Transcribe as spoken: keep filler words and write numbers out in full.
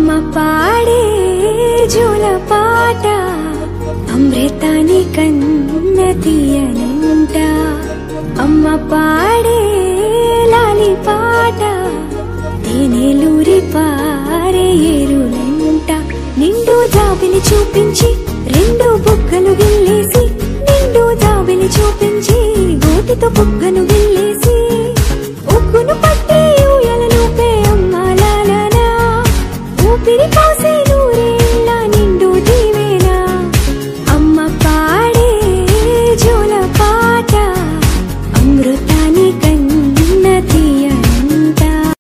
అమ్మ పాడే జోల పాట అమృతాని కన్న తీయనంట అమ్మ పాడే లాలి పాట తేనెలూరి పారే ఏరులంట నిండు జాబిలి చూపించి రెండు బుగ్గలు గిల్లేసి నిండు జాబిలి చూపించి గోటితో